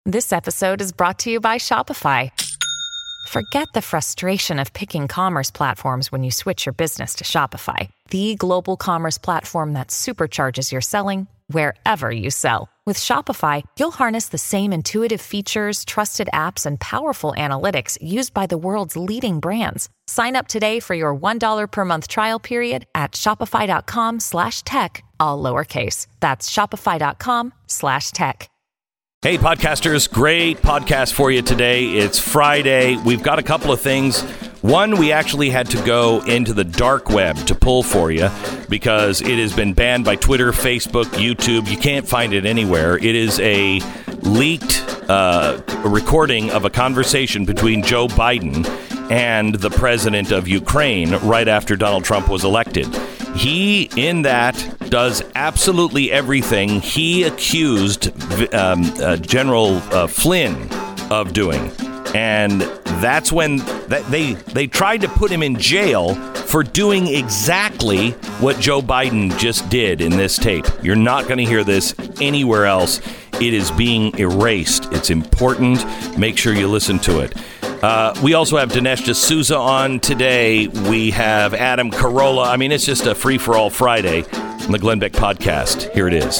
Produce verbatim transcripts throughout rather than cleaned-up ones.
This episode is brought to you by Shopify. Forget the frustration of picking commerce platforms when you switch your business to Shopify, the global commerce platform that supercharges your selling wherever you sell. With Shopify, you'll harness the same intuitive features, trusted apps, and powerful analytics used by the world's leading brands. Sign up today for your one dollar per month trial period at shopify.com slash tech, all lowercase. That's shopify.com slash tech. Hey, podcasters, great podcast for you today. It's Friday. We've got a couple of things. One, we actually had to go into the dark web to pull for you because it has been banned by Twitter, Facebook, YouTube. You can't find it anywhere. It is a leaked uh, recording of a conversation between Joe Biden and the president of Ukraine right after Donald Trump was elected. He, in that, does absolutely everything he accused um, uh, General uh, Flynn of doing. And that's when that they they tried to put him in jail for doing exactly what Joe Biden just did in this tape. You're not going to hear this anywhere else. It is being erased. It's important. Make sure you listen to it. Uh, we also have Dinesh D'Souza on today. We have Adam Carolla. I mean, it's just a free-for-all Friday on the Glenn Beck Podcast. Here it is.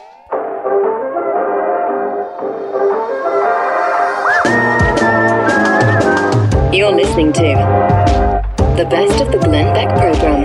You're listening to the best of the Glenn Beck program.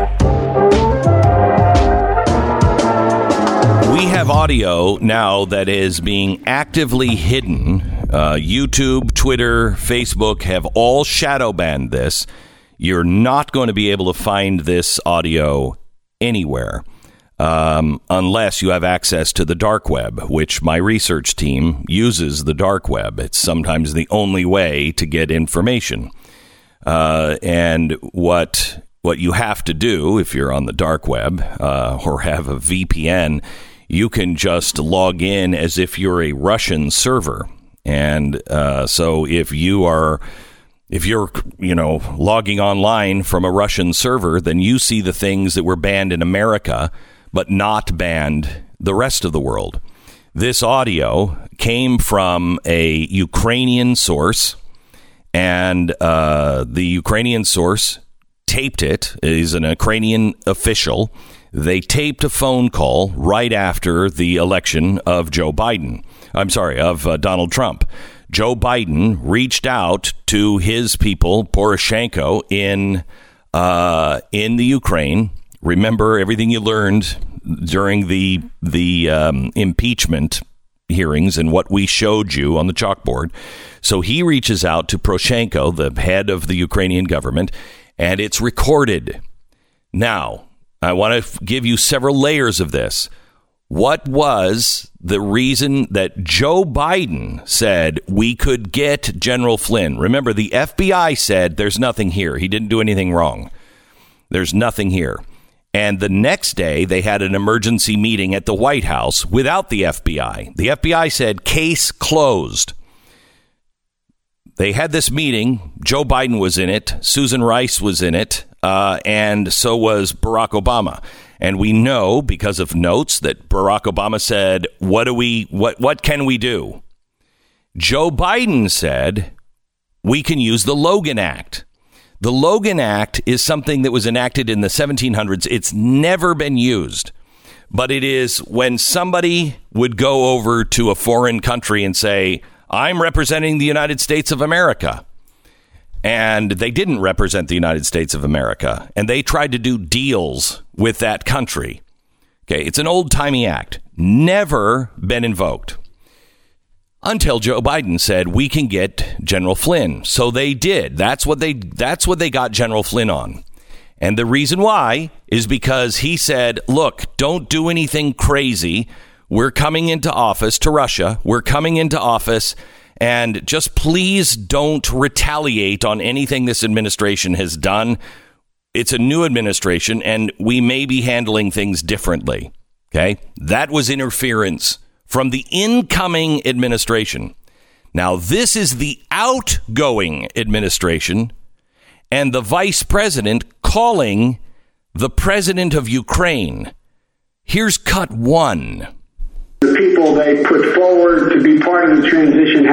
We have audio now that is being actively hidden. Uh, YouTube, Twitter, Facebook have all shadow banned this. You're not going to be able to find this audio anywhere um, unless you have access to the dark web, which my research team uses the dark web. It's sometimes the only way to get information. Uh, and what what you have to do if you're on the dark web uh, or have a V P N, you can just log in as if you're a Russian server. And uh, so if you are, if you're, you know, logging online from a Russian server, then you see the things that were banned in America, but not banned the rest of the world. This audio came from a Ukrainian source, and uh, the Ukrainian source taped it. It is an Ukrainian official. They taped a phone call right after the election of Joe Biden. I'm sorry, of uh, Donald Trump. Joe Biden reached out to his people, Poroshenko, in uh, in the Ukraine. Remember everything you learned during the the um, impeachment hearings and what we showed you on the chalkboard. So he reaches out to Poroshenko, the head of the Ukrainian government, and it's recorded. Now, I want to f- give you several layers of this. What was the reason that Joe Biden said we could get General Flynn? Remember, the F B I said there's nothing here. He didn't do anything wrong. There's nothing here. And the next day, they had an emergency meeting at the White House without the F B I. The F B I said case closed. They had this meeting. Joe Biden was in it. Susan Rice was in it. Uh, and so was Barack Obama. And we know because of notes that Barack Obama said, what do we what what can we do? Joe Biden said, we can use the Logan Act. The Logan Act is something that was enacted in the seventeen hundreds. It's never been used. But it is when somebody would go over to a foreign country and say, I'm representing the United States of America. And they didn't represent the United States of America. And they tried to do deals with that country. Okay, it's an old-timey act. Never been invoked. Until Joe Biden said, we can get General Flynn. So they did. That's what they that's what they got General Flynn on. And the reason why is because he said, look, don't do anything crazy. We're coming into office to Russia. We're coming into office. And just please don't retaliate on anything this administration has done. It's a new administration, and we may be handling things differently. Okay, that was interference from the incoming administration. Now, this is the outgoing administration and the vice president calling the president of Ukraine. Here's cut one. The people they put forward to be part of the transition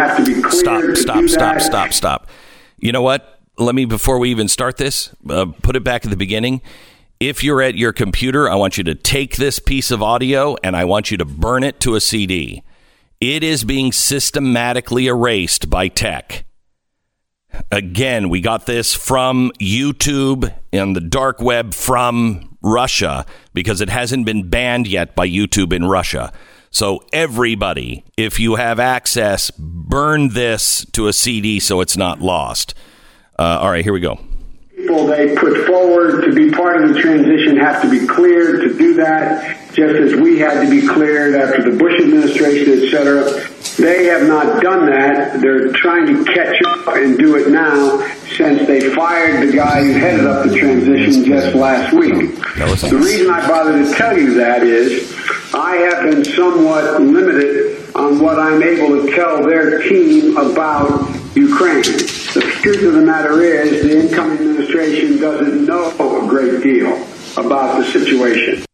have to be cleared. Stop, stop, stop, stop, stop. You know what? Let me, before we even start this, uh, put it back at the beginning. If you're at your computer, I want you to take this piece of audio and I want you to burn it to a C D. It is being systematically erased by tech. Again, we got this from YouTube and the dark web from Russia because it hasn't been banned yet by YouTube in Russia. So everybody, if you have access, burn this to a C D so it's not lost. Uh, all right, here we go. People they put forward to be part of the transition have to be cleared to do that, just as we had to be cleared after the Bush administration, et cetera. They have not done that. They're trying to catch up and do it now since they fired the guy who headed up the transition just last week. The reason I bother to tell you that is I have been somewhat limited on what I'm able to tell their team about Ukraine. The truth of the matter is the incoming administration doesn't know a great deal about the situation.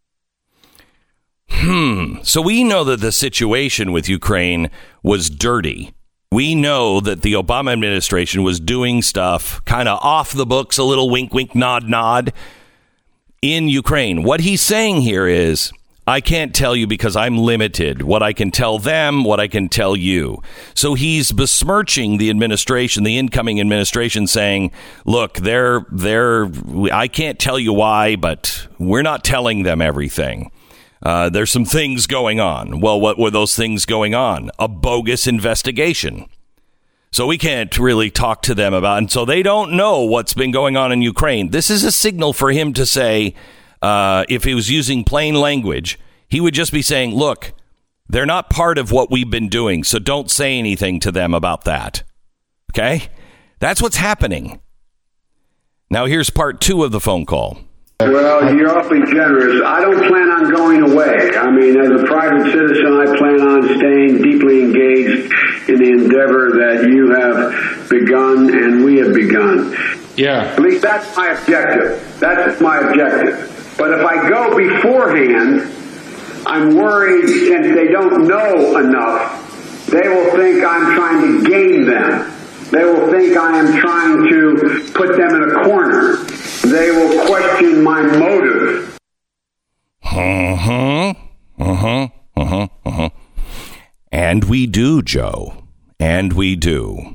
Hmm. So we know that the situation with Ukraine was dirty. We know that the Obama administration was doing stuff kind of off the books, a little wink, wink, nod, nod in Ukraine. What he's saying here is, I can't tell you because I'm limited. What I can tell them, what I can tell you. So he's besmirching the administration, the incoming administration, saying, look, they're, they're, I can't tell you why, but we're not telling them everything. Uh, there's some things going on. Well, what were those things going on? A bogus investigation. So we can't really talk to them about, and so they don't know what's been going on in Ukraine. This is a signal for him to say, uh, if he was using plain language, he would just be saying, look, they're not part of what we've been doing, so don't say anything to them about that. Okay? That's what's happening. Now here's part two of the phone call. Well, you're awfully generous. I don't plan on going away. I mean, as a private citizen, I plan on staying deeply engaged in the endeavor that you have begun and we have begun. Yeah. At least that's my objective. That's my objective. But if I go beforehand, I'm worried since they don't know enough, they will think I'm trying to game them. They will think I am trying to put them in a corner. They will question my motive. Uh-huh. Uh-huh. Uh-huh. Uh-huh. And we do, Joe. And we do.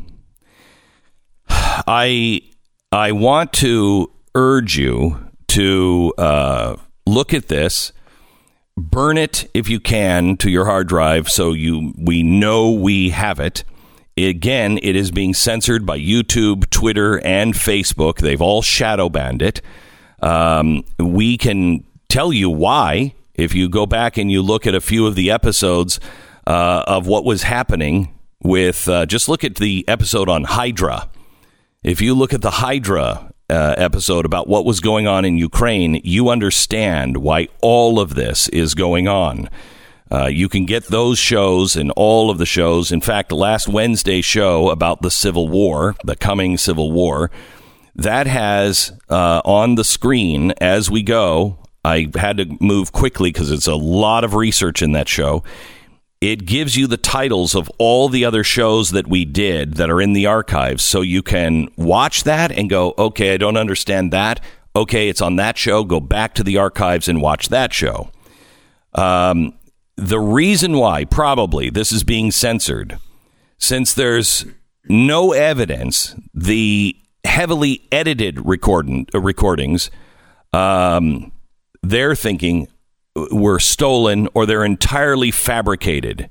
I I want to urge you to uh, look at this. Burn it if you can to your hard drive so you we know we have it. Again, it is being censored by YouTube, Twitter, and Facebook. They've all shadow banned it. Um, we can tell you why if you go back and you look at a few of the episodes uh, of what was happening with, uh, just look at the episode on Hydra. If you look at the Hydra uh, episode about what was going on in Ukraine, you understand why all of this is going on. Uh, you can get those shows and all of the shows. In fact, last Wednesday's show about the Civil War, the coming Civil War, that has uh, on the screen as we go. I had to move quickly because it's a lot of research in that show. It gives you the titles of all the other shows that we did that are in the archives. So you can watch that and go, okay, I don't understand that. Okay, it's on that show. Go back to the archives and watch that show. Um, The reason why probably this is being censored, since there's no evidence, the heavily edited recording, uh, recordings, um, they're thinking were stolen or they're entirely fabricated.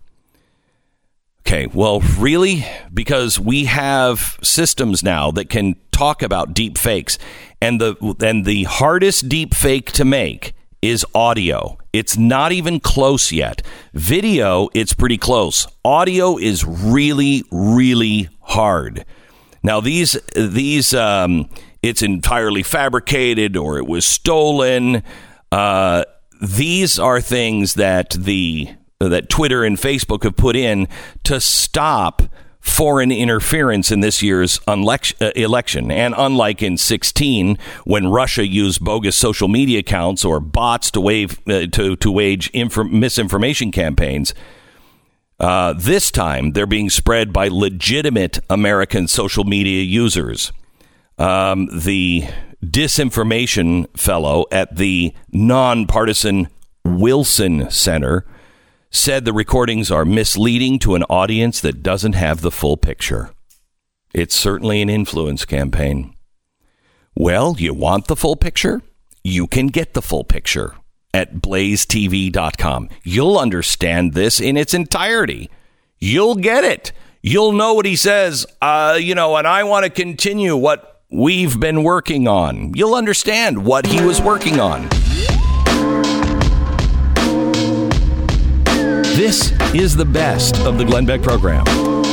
Okay, well, really? Because we have systems now that can talk about deep fakes, and the and the hardest deep fake to make is audio. It's not even close yet. Video, it's pretty close. Audio is really, really hard. Now, these, these, um, it's entirely fabricated or it was stolen. Uh, these are things that the that Twitter and Facebook have put in to stop foreign interference in this year's election. And unlike in sixteen, when Russia used bogus social media accounts or bots to wave uh, to to wage inf- misinformation campaigns, Uh, this time, they're being spread by legitimate American social media users. Um, the disinformation fellow at the nonpartisan Wilson Center said the recordings are misleading to an audience that doesn't have the full picture. It's certainly an influence campaign. Well, you want the full picture? You can get the full picture at blaze t v dot com. You'll understand this in its entirety. You'll get it. You'll know what he says, uh, you know, and I want to continue what we've been working on. You'll understand what he was working on. This is the best of the Glenn Beck program.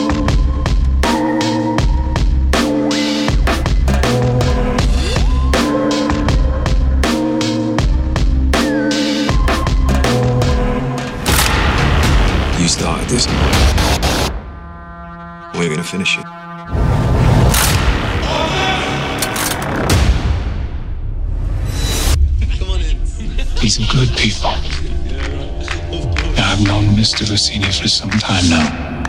You started this. We're going to finish it. Come on in. These are good people. I've known Mister Lucini for some time now.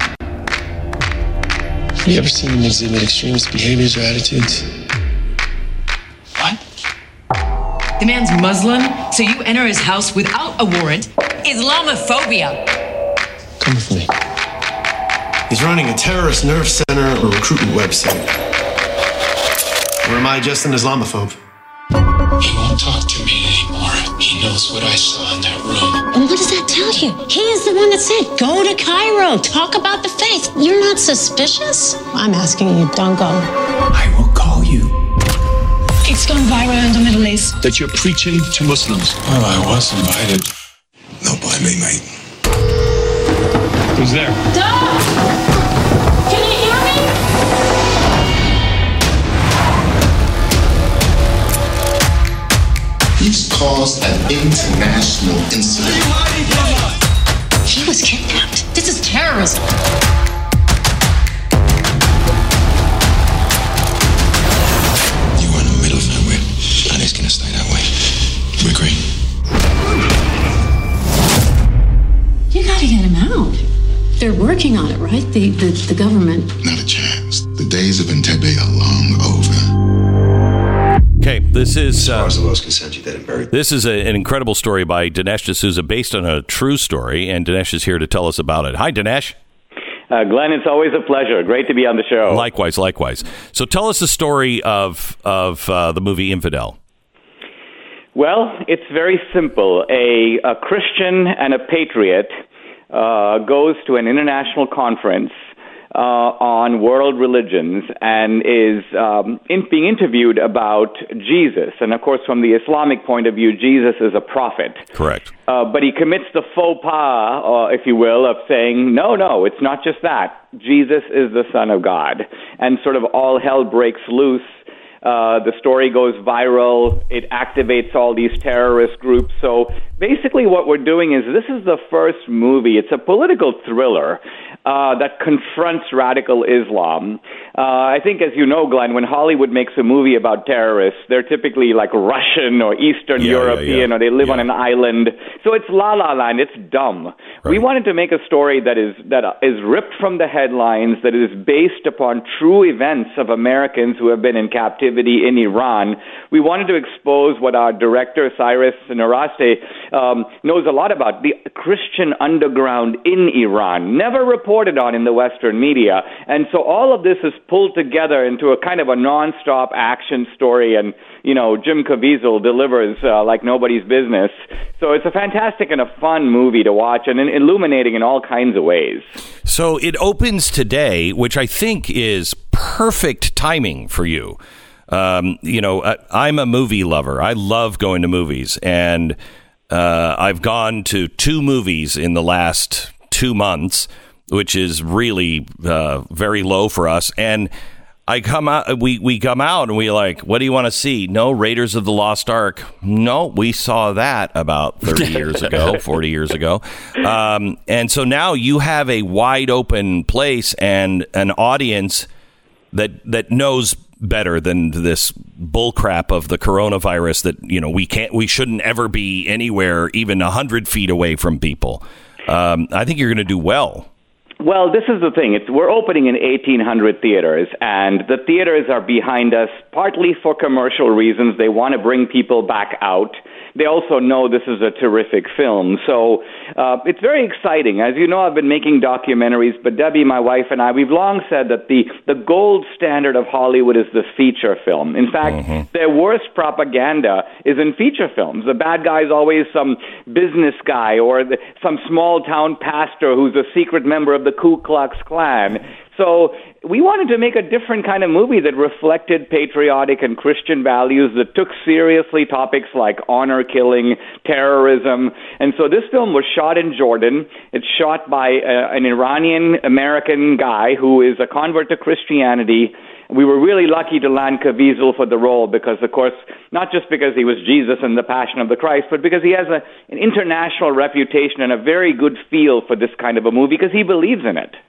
You ever seen him exhibit extremist behaviors or attitudes? What? The man's Muslim, so you enter his house without a warrant. Islamophobia. Come with me. He's running a terrorist nerve center or recruitment website. Or am I just an Islamophobe? He won't talk to me anymore. He knows what I saw in that room. And what does that tell you? He is the one that said, go to Cairo, talk about the faith. You're not suspicious? I'm asking you, don't go. I will call you. It's gone viral in the Middle East. That you're preaching to Muslims. Well, I was invited. No, by me, mate. Who's there? Doug! Can you hear me? He's caused an international incident. He was kidnapped. This is terrorism. You were in the middle of nowhere, and it's gonna stay that way. We agree. You gotta get him out. They're working on it, right? The, the, the government. Not a chance. The days of Entebbe are long over. Okay, this is uh, As far as the laws concerned, you dead and buried. this is a, an incredible story by Dinesh D'Souza based on a true story, and Dinesh is here to tell us about it. Hi, Dinesh. Uh, Glenn, it's always a pleasure. Great to be on the show. Likewise, likewise. So tell us the story of of uh, the movie Infidel. Well, it's very simple. A, a Christian and a patriot uh, goes to an international conference uh, on world religions and is um, in, being interviewed about Jesus. And, of course, from the Islamic point of view, Jesus is a prophet. Correct. Uh, but he commits the faux pas, uh, if you will, of saying, no, no, it's not just that. Jesus is the Son of God. And sort of all hell breaks loose. Uh, the story goes viral. It activates all these terrorist groups. So basically what we're doing is this is the first movie. It's a political thriller uh, that confronts radical Islam. Uh, I think, as you know, Glenn, when Hollywood makes a movie about terrorists, they're typically like Russian or Eastern yeah, European yeah, yeah. or they live yeah. on an island. So it's La La Land. It's dumb. Right. We wanted to make a story that is that is ripped from the headlines, that is based upon true events of Americans who have been in captivity in Iran. We wanted to expose what our director, Cyrus Naraste, um, knows a lot about, the Christian underground in Iran, never reported on in the Western media. And so all of this is pulled together into a kind of a nonstop action story, and, you know, Jim Caviezel delivers uh, like nobody's business. So it's a fantastic and a fun movie to watch and illuminating in all kinds of ways. So it opens today, which I think is perfect timing for you. Um, you know, I, I'm a movie lover. I love going to movies, and uh, I've gone to two movies in the last two months, which is really uh, very low for us. And I come out, we, we come out and we like, what do you want to see? No, Raiders of the Lost Ark. No, we saw that about thirty years ago, forty years ago. Um, and so now you have a wide open place and an audience that that knows better than this bullcrap of the coronavirus that, you know, we can't, we shouldn't ever be anywhere even a hundred feet away from people. Um, I think you're going to do well. Well, this is the thing. It's, we're opening in eighteen hundred theaters, and the theaters are behind us partly for commercial reasons. They want to bring people back out. They also know this is a terrific film. So uh, it's very exciting. As you know, I've been making documentaries, but Debbie, my wife, and I, we've long said that the, the gold standard of Hollywood is the feature film. In fact, mm-hmm. their worst propaganda is in feature films. The bad guy is always some business guy or the, some small-town pastor who's a secret member of the Ku Klux Klan. So we wanted to make a different kind of movie that reflected patriotic and Christian values, that took seriously topics like honor killing, terrorism. And so this film was shot in Jordan. It's shot by uh, an Iranian-American guy who is a convert to Christianity. We were really lucky to land Caviezel for the role because, of course, not just because he was Jesus and the Passion of the Christ, but because he has a, an international reputation and a very good feel for this kind of a movie because he believes in it.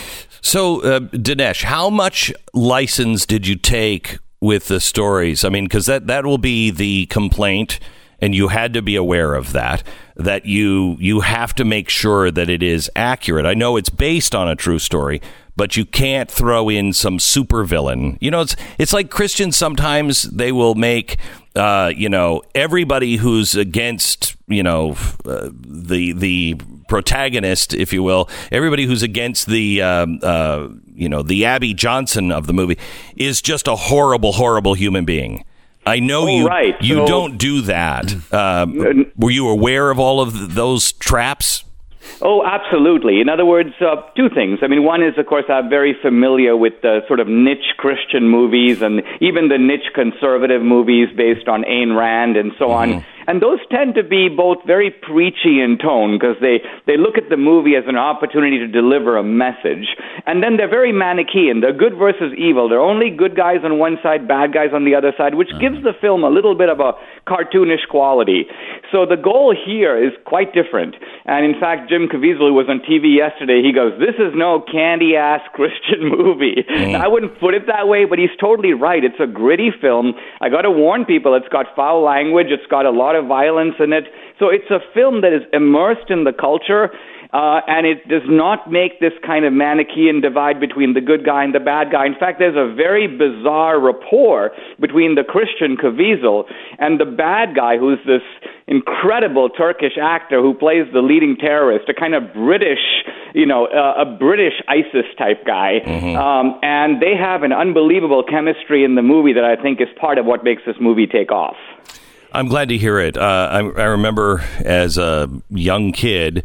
So, uh, Dinesh, how much license did you take with the stories? I mean, because that, that will be the complaint, and you had to be aware of that, that you you have to make sure that it is accurate. I know it's based on a true story, but you can't throw in some supervillain. You know, it's it's like Christians sometimes they will make, uh, you know, everybody who's against, you know, uh, the the protagonist, if you will, everybody who's against the, um, uh, you know, the Abby Johnson of the movie is just a horrible, horrible human being. I know oh, you right. you so, don't do that. Um, were you aware of all of those traps? Oh, absolutely. In other words, uh, two things. I mean, one is, of course, I'm very familiar with the sort of niche Christian movies and even the niche conservative movies based on Ayn Rand and so mm-hmm. on. And those tend to be both very preachy in tone because they, they look at the movie as an opportunity to deliver a message. And then they're very Manichaean. They're good versus evil. They're only good guys on one side, bad guys on the other side, which uh-huh. gives the film a little bit of a cartoonish quality. So the goal here is quite different. And in fact, Jim Caviezel, who was on T V yesterday, he goes, this is no candy-ass Christian movie. Mm. I wouldn't put it that way, but he's totally right. It's a gritty film. I got to warn people, it's got foul language. It's got a lot of violence in it. So it's a film that is immersed in the culture, uh, and it does not make this kind of Manichaean divide between the good guy and the bad guy. In fact, there's a very bizarre rapport between the Christian Caviezel and the bad guy, who's this incredible Turkish actor who plays the leading terrorist, a kind of British, you know, uh, a British ISIS type guy. Mm-hmm. Um, and they have an unbelievable chemistry in the movie that I think is part of what makes this movie take off. I'm glad to hear it. Uh, I, I remember as a young kid,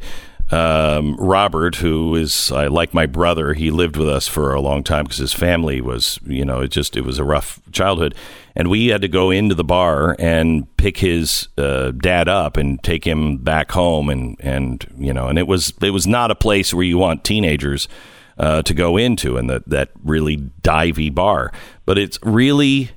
um, Robert, who is uh, like my brother, he lived with us for a long time because his family was, you know, it just it was a rough childhood. And we had to go into the bar and pick his uh, dad up and take him back home. And, and, you know, and it was it was not a place where you want teenagers uh, to go into, and that, that really divey bar. But it's really...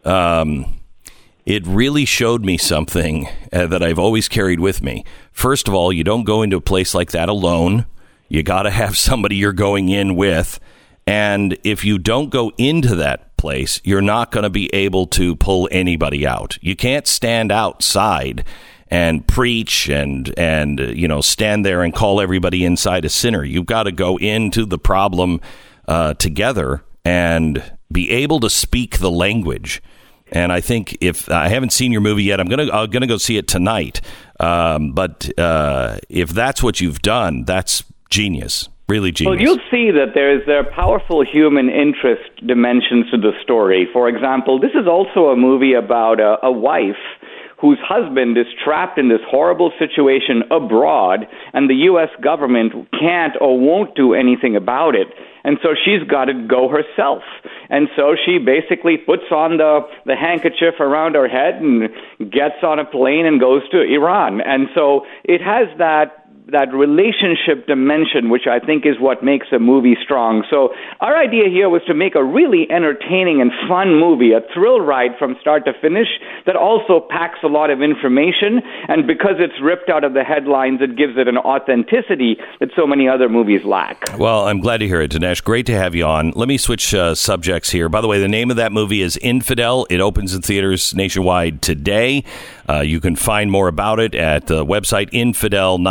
Um, It really showed me something uh, that I've always carried with me. First of all, you don't go into a place like that alone. You got to have somebody you're going in with. And if you don't go into that place, you're not going to be able to pull anybody out. You can't stand outside and preach and, and uh, you know, stand there and call everybody inside a sinner. You've got to go into the problem uh, together and be able to speak the language. And I think if I haven't seen your movie yet, I'm gonna I'm gonna go see it tonight. Um, but uh, if that's what you've done, that's genius, really genius. Well, you'll see that there's there are powerful human interest dimensions to the story. For example, this is also a movie about a, a wife whose husband is trapped in this horrible situation abroad, and the U S government can't or won't do anything about it. And so she's got to go herself. And so she basically puts on the, the handkerchief around her head and gets on a plane and goes to Iran. And so it has that that relationship dimension, which I think is what makes a movie strong. So our idea here was to make a really entertaining and fun movie, a thrill ride from start to finish that also packs a lot of information. And because it's ripped out of the headlines, it gives it an authenticity that so many other movies lack. Well, I'm glad to hear it, Dinesh. Great to have you on. Let me switch uh, subjects here. By the way, the name of that movie is Infidel. It opens in theaters nationwide today. Uh, you can find more about it at the website infidel nine one one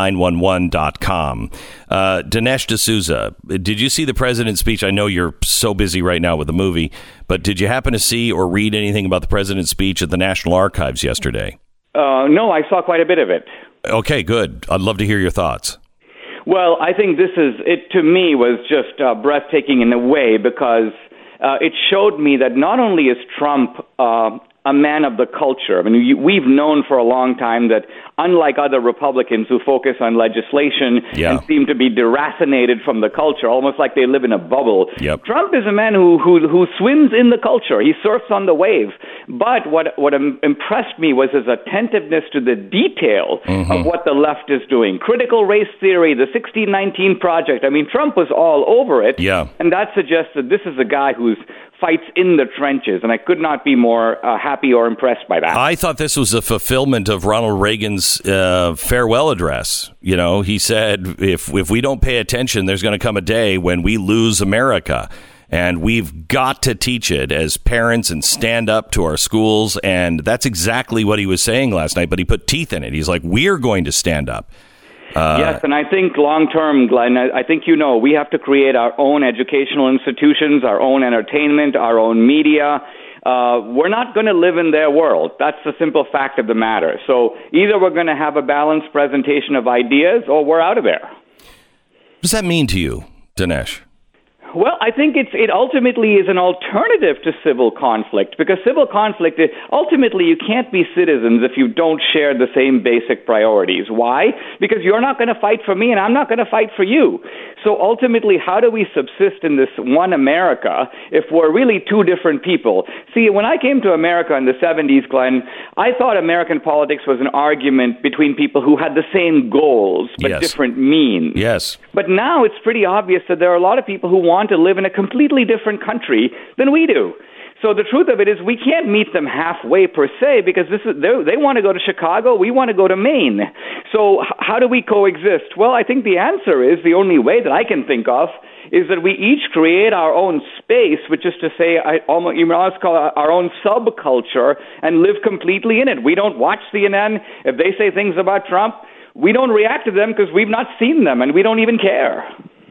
one dot com. Uh, Dinesh D'Souza, did you see the president's speech? I know you're so busy right now with the movie, but did you happen to see or read anything about the president's speech at the National Archives yesterday? Uh, no, I saw quite a bit of it. Okay, good. I'd love to hear your thoughts. Well, I think this is, it to me was just uh, breathtaking in a way because uh, it showed me that not only is Trump uh, a man of the culture. I mean, you, we've known for a long time that unlike other Republicans who focus on legislation yeah. and seem to be deracinated from the culture, almost like they live in a bubble, yep. Trump is a man who, who who swims in the culture. He surfs on the wave. But what what impressed me was his attentiveness to the detail mm-hmm. of what the left is doing. Critical race theory, the sixteen nineteen Project. I mean, Trump was all over it. Yeah. And that suggests that this is a guy who's fights in the trenches, and I could not be more uh, happy or impressed by that. I thought this was a fulfillment of Ronald Reagan's uh, farewell address. You know, he said, if if we don't pay attention, there's going to come a day when we lose America. And we've got to teach it as parents and stand up to our schools. And that's exactly what he was saying last night, but he put teeth in it. He's like, we're going to stand up. Uh, yes, and I think long-term, Glenn, I think you know, we have to create our own educational institutions, our own entertainment, our own media. Uh, we're not going to live in their world. That's the simple fact of the matter. So either we're going to have a balanced presentation of ideas or we're out of there. What does that mean to you, Dinesh? Well, I think it's it ultimately is an alternative to civil conflict, because civil conflict, ultimately you can't be citizens if you don't share the same basic priorities. Why? Because you're not going to fight for me and I'm not going to fight for you. So ultimately, how do we subsist in this one America if we're really two different people? See, when I came to America in the seventies, Glenn, I thought American politics was an argument between people who had the same goals but yes. different means. Yes. But now it's pretty obvious that there are a lot of people who want to live in a completely different country than we do. So the truth of it is we can't meet them halfway per se, because this is they want to go to Chicago, we want to go to Maine. So h- how do we coexist? Well, I think the answer is, the only way that I can think of, is that we each create our own space, which is to say, I almost, you might call it our own subculture, and live completely in it. We don't watch C N N. If they say things about Trump, we don't react to them because we've not seen them, and we don't even care.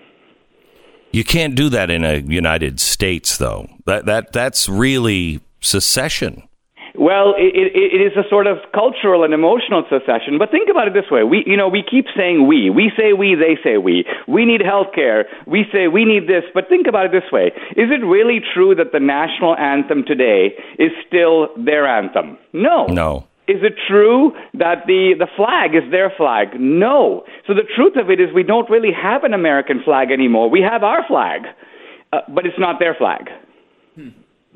You can't do that in a United States, though. That that that's really secession. Well, it, it, it is a sort of cultural and emotional secession. But think about it this way: we, you know, we keep saying we. We say we. They say we. We need health care. We say we need this. But think about it this way: is it really true that the national anthem today is still their anthem? No. No. Is it true that the, the flag is their flag? No. So the truth of it is we don't really have an American flag anymore. We have our flag, uh, but it's not their flag. Hmm.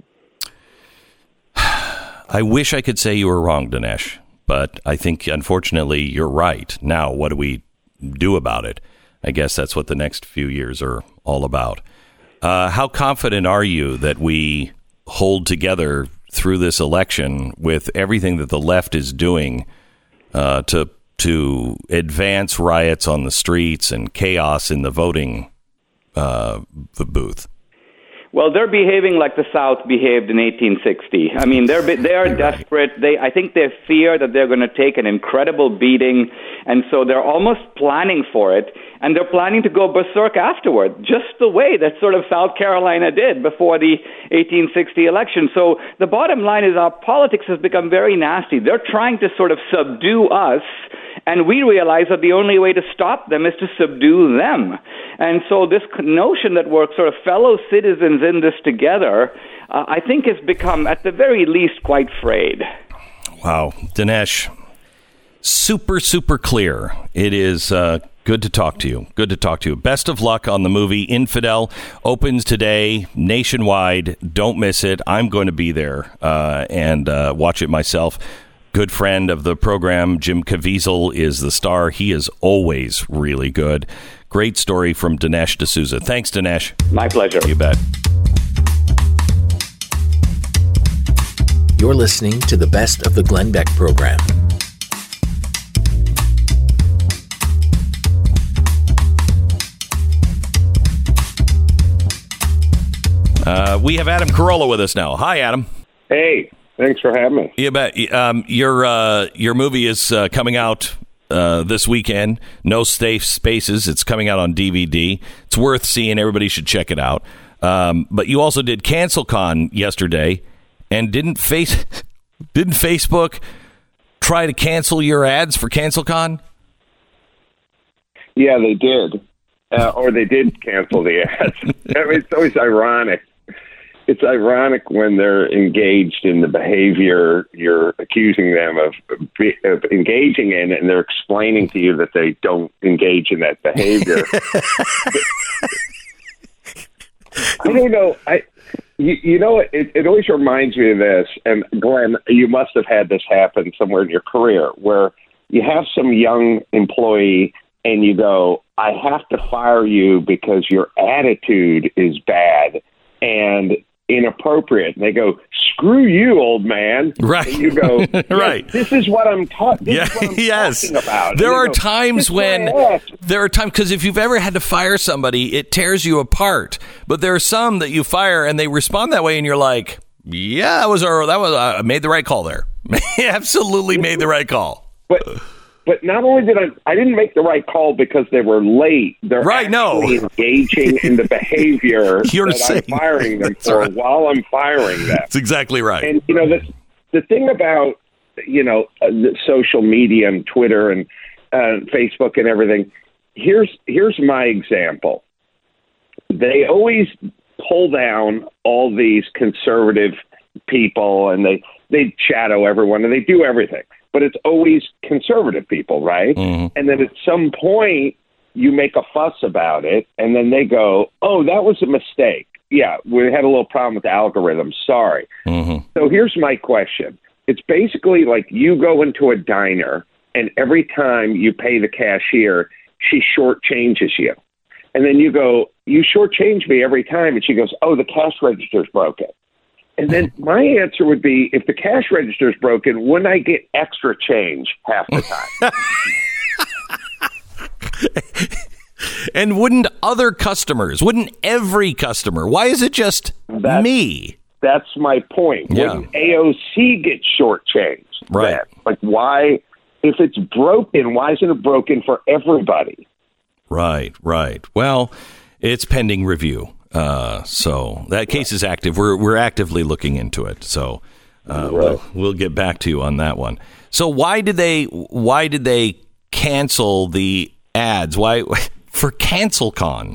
I wish I could say you were wrong, Dinesh, but I think, unfortunately, you're right. Now, what do we do about it? I guess that's what the next few years are all about. Uh, how confident are you that we hold together through this election with everything that the left is doing uh, to to advance riots on the streets and chaos in the voting uh, the booth? Well, they're behaving like the South behaved in eighteen sixty. I mean, they're they are desperate. They, I think they fear that they're going to take an incredible beating, and so they're almost planning for it, and they're planning to go berserk afterward, just the way that sort of South Carolina did before the eighteen sixty election. So the bottom line is our politics has become very nasty. They're trying to sort of subdue us, and we realize that the only way to stop them is to subdue them. And so this notion that we're sort of fellow citizens in this together, uh, I think has become, at the very least, quite frayed. Wow. Dinesh, super, super clear. It is uh, good to talk to you. Good to talk to you. Best of luck on the movie Infidel. Opens today nationwide. Don't miss it. I'm going to be there uh, and uh, watch it myself. Good friend of the program, Jim Caviezel, is the star. He is always really good. Great story from Dinesh D'Souza. Thanks, Dinesh. My pleasure. You bet. You're listening to the Best of the Glenn Beck program. Uh, we have Adam Carolla with us now. Hi, Adam. Hey. Thanks for having me. You bet. Um, your uh, your movie is uh, coming out uh, this weekend. No Safe Spaces. It's coming out on D V D. It's worth seeing. Everybody should check it out. Um, but you also did CancelCon yesterday, and didn't face didn't Facebook try to cancel your ads for CancelCon? Yeah, they did. Uh, or they did cancel the ads. I mean, it's always ironic. It's ironic when they're engaged in the behavior you're accusing them of, of engaging in, and they're explaining to you that they don't engage in that behavior. I don't know. I, you, you know, it, it always reminds me of this. And Glenn, you must have had this happen somewhere in your career, where you have some young employee and you go, I have to fire you because your attitude is bad and inappropriate. And they go, screw you, old man. Right. And you go, yes, right. This is what I'm, ta- this yeah, is what I'm yes. talking about. There and are go, times when there are times, because if you've ever had to fire somebody, it tears you apart. But there are some that you fire and they respond that way, and you're like, yeah, that was our, that was I made the right call there. Absolutely made the right call. But but not only did I I didn't make the right call because they were late. They're right, no. engaging in the behavior You're that saying, I'm firing them for right. while I'm firing them. That's exactly right. And you know the the thing about you know uh, the social media and Twitter and uh, Facebook and everything. Here's here's my example. They always pull down all these conservative people, and they they shadow everyone, and they do everything. But it's always conservative people, right? Mm-hmm. And then at some point, you make a fuss about it, and then they go, oh, that was a mistake. Yeah, we had a little problem with the algorithm. Sorry. Mm-hmm. So here's my question. It's basically like you go into a diner, and every time you pay the cashier, she shortchanges you. And then you go, you shortchange me every time. And she goes, oh, the cash register's broken. And then my answer would be, if the cash register's broken, wouldn't I get extra change half the time? And wouldn't other customers, wouldn't every customer? Why is it just that's, me? That's my point. Yeah. Wouldn't A O C get shortchanged? Right. Then? Like, why, if it's broken, why isn't it broken for everybody? Right, right. Well, it's pending review. Uh, so that case is active. We're we're actively looking into it. So uh, right. we'll we'll get back to you on that one. So why did they why did they cancel the ads? Why for CancelCon?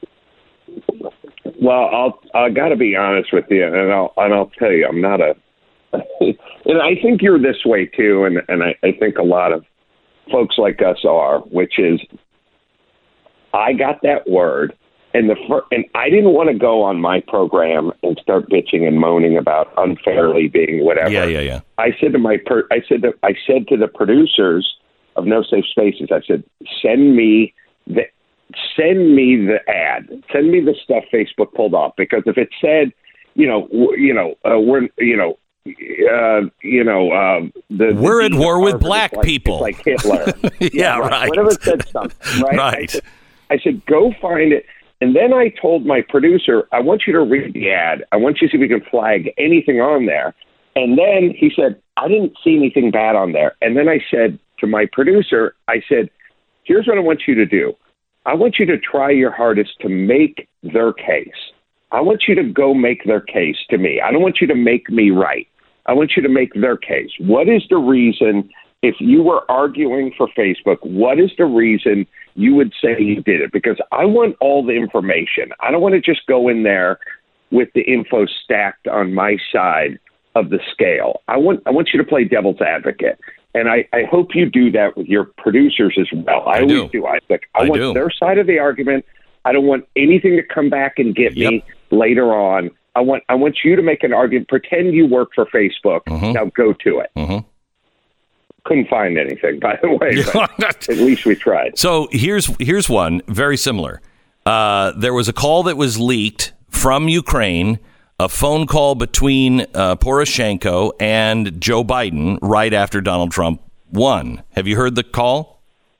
Well, I'll I got to be honest with you, and I'll and I'll tell you, I'm not a, and I think you're this way too, and and I, I think a lot of folks like us are, which is, I got that word. And the fir- and I didn't want to go on my program and start bitching and moaning about unfairly being whatever. Yeah, yeah, yeah. I said to my per- I said to, I said to the producers of No Safe Spaces, I said, send me the send me the ad, send me the stuff Facebook pulled off, because if it said, you know, w- you know, uh, we're you know. Uh, you know, um, the, we're the at war with black like, people, like Hitler. yeah, yeah, right. Whatever it said something, right? Right. I said, I said, go find it. And then I told my producer, I want you to read the ad. I want you to see if we can flag anything on there. And then he said, I didn't see anything bad on there. And then I said to my producer, I said, here's what I want you to do. I want you to try your hardest to make their case. I want you to go make their case to me. I don't want you to make me right. I want you to make their case. What is the reason, if you were arguing for Facebook, what is the reason you would say you did it? Because I want all the information. I don't want to just go in there with the info stacked on my side of the scale. I want I want you to play devil's advocate. And I, I hope you do that with your producers as well. I, I always do. do. I, like, I, I want do. their side of the argument. I don't want anything to come back and get yep. me later on. I want I want you to make an argument. Pretend you work for Facebook. Mm-hmm. Now go to it. Mm-hmm. Couldn't find anything, by the way. But at least we tried. So here's here's one very similar. Uh, there was a call that was leaked from Ukraine, a phone call between uh, Poroshenko and Joe Biden right after Donald Trump won. Have you heard the call?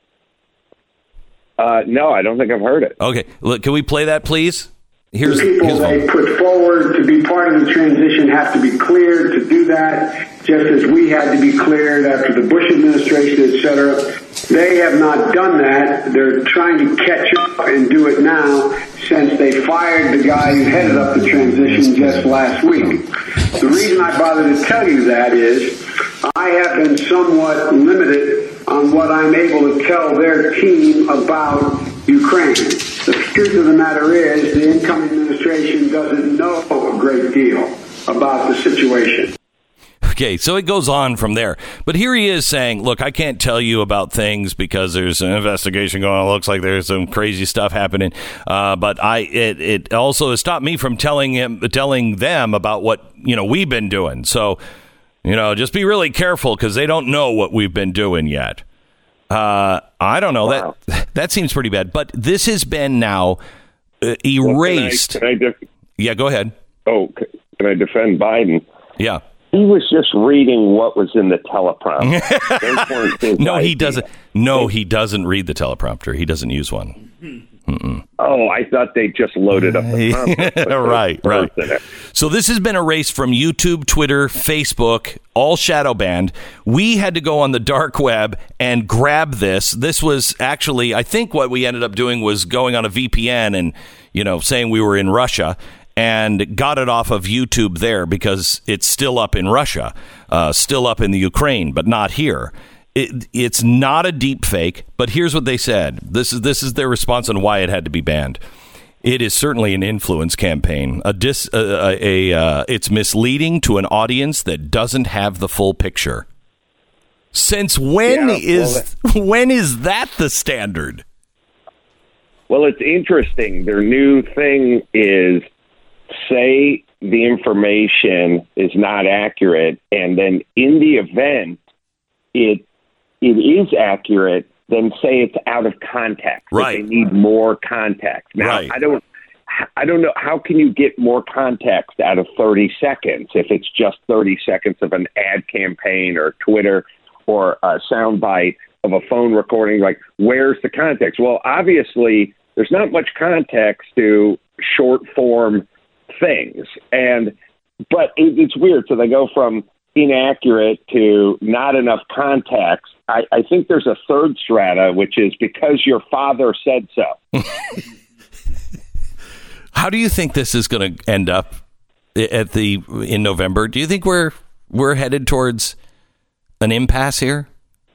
Uh, no, I don't think I've heard it. Okay, look, can we play that, please? Here's the people here's they put forward to be part of the transition have to be cleared. To do that, just as we had to be cleared after the Bush administration, et cetera. They have not done that. They're trying to catch up and do it now since they fired the guy who headed up the transition just last week. The reason I bother to tell you that is I have been somewhat limited on what I'm able to tell their team about Ukraine. The truth of the matter is the incoming administration doesn't know a great deal about the situation. Okay, so it goes on from there. But here he is saying, look, I can't tell you about things because there's an investigation going on. It looks like there's some crazy stuff happening. Uh, but I it, it also has stopped me from telling him, telling them about what, you know, we've been doing. So, you know, just be really careful because they don't know what we've been doing yet. Uh, I don't know. Wow. That that seems pretty bad. But this has been now uh, erased. Well, can I, can I def- yeah, go ahead. Oh, can I defend Biden? Yeah. He was just reading what was in the teleprompter. no, he doesn't. No, he doesn't read the teleprompter. He doesn't use one. Mm-mm. Oh, I thought they just loaded up the prompter. right, right. So this has been erased from YouTube, Twitter, Facebook, all shadow banned. We had to go on the dark web and grab this. This was actually, I think what we ended up doing was going on a V P N and, you know, saying we were in Russia. And got it off of YouTube there because it's still up in Russia, uh, still up in the Ukraine, but not here. It, it's not a deep fake, but here's what they said. This is this is their response on why it had to be banned. It is certainly an influence campaign. A dis, uh, a, a uh, it's misleading to an audience that doesn't have the full picture. Since when yeah, is well, when is that the standard? Well, it's interesting. Their new thing is, say the information is not accurate, and then in the event it it is accurate, then say it's out of context. Right. They need more context. Now, right. I don't I don't know, how can you get more context out of thirty seconds if it's just thirty seconds of an ad campaign or Twitter or a soundbite of a phone recording? Like, where's the context? Well, obviously, there's not much context to short form things, and but it, it's weird. So they go from inaccurate to not enough context. I, I think there's a third strata, which is because your father said so. How do you think this is going to end up at the in November? Do you think we're we're headed towards an impasse here?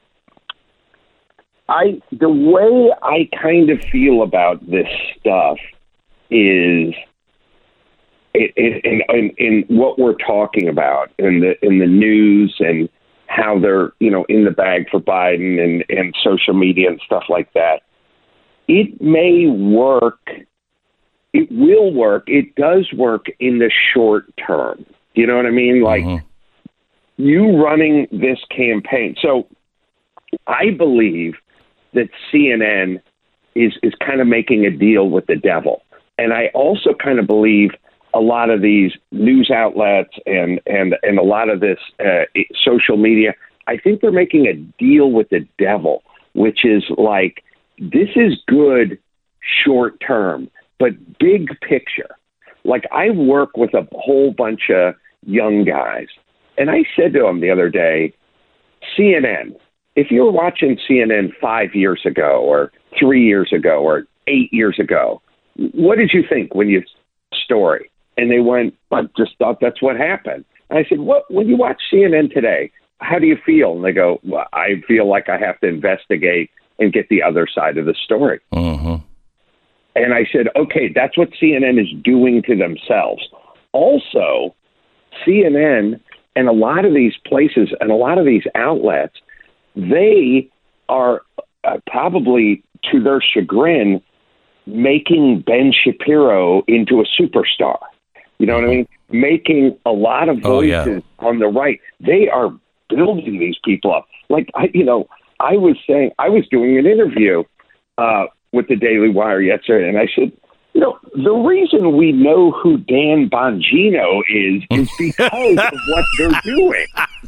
I the way I kind of feel about this stuff is. In, in, in what we're talking about in the in the news and how they're, you know, in the bag for Biden and, and social media and stuff like that, it may work. It will work. It does work in the short term. You know what I mean? Like mm-hmm. you running this campaign. So I believe that C N N is is kind of making a deal with the devil, and I also kind of believe a lot of these news outlets and, and, and a lot of this uh, social media, I think they're making a deal with the devil, which is like, this is good short term, but big picture. Like, I work with a whole bunch of young guys, and I said to them the other day, C N N, if you were watching C N N five years ago or three years ago or eight years ago, what did you think when you story? And they went, I just thought that's what happened. And I said, what, when you watch C N N today, how do you feel? And they go, well, I feel like I have to investigate and get the other side of the story. Mm-hmm. And I said, okay, that's what C N N is doing to themselves. Also, C N N and a lot of these places and a lot of these outlets, they are uh, probably, to their chagrin, making Ben Shapiro into a superstar. You know what I mean? Making a lot of voices oh, yeah. on the right. They are building these people up. Like, I, you know, I was saying, I was doing an interview uh, with the Daily Wire yesterday, and I said, you know, the reason we know who Dan Bongino is is because of what they're doing.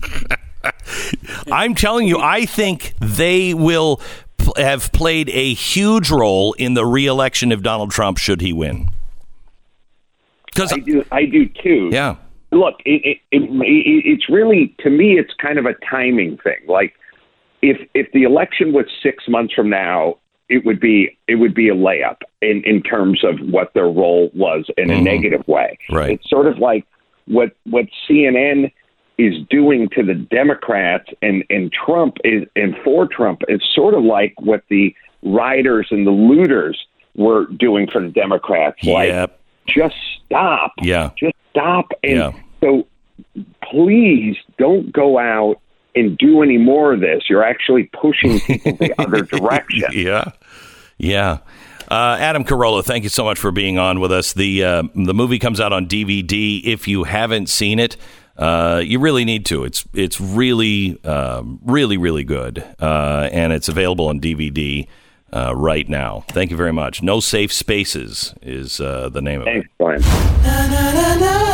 I'm telling you, I think they will pl- have played a huge role in the re-election of Donald Trump should he win. I do, I do too. Yeah. look, it, it, it, it, it's really, to me, it's kind of a timing thing. Like, if if the election was six months from now, it would be it would be a layup in, in terms of what their role was in a mm-hmm. negative way. Right. It's sort of like what what C N N is doing to the Democrats and, and Trump is and for Trump. It's sort of like what the rioters and the looters were doing for the Democrats. Like, yep. just stop. Yeah. Just stop. And yeah. so please don't go out and do any more of this. You're actually pushing people the other direction. Yeah. Yeah. Uh, Adam Carolla, thank you so much for being on with us. The uh, the movie comes out on D V D. If you haven't seen it, uh, you really need to. It's it's really, uh, really, really good. Uh, and it's available on D V D uh, right now. Thank you very much. No Safe Spaces is uh, the name of Thanks, it. Brian.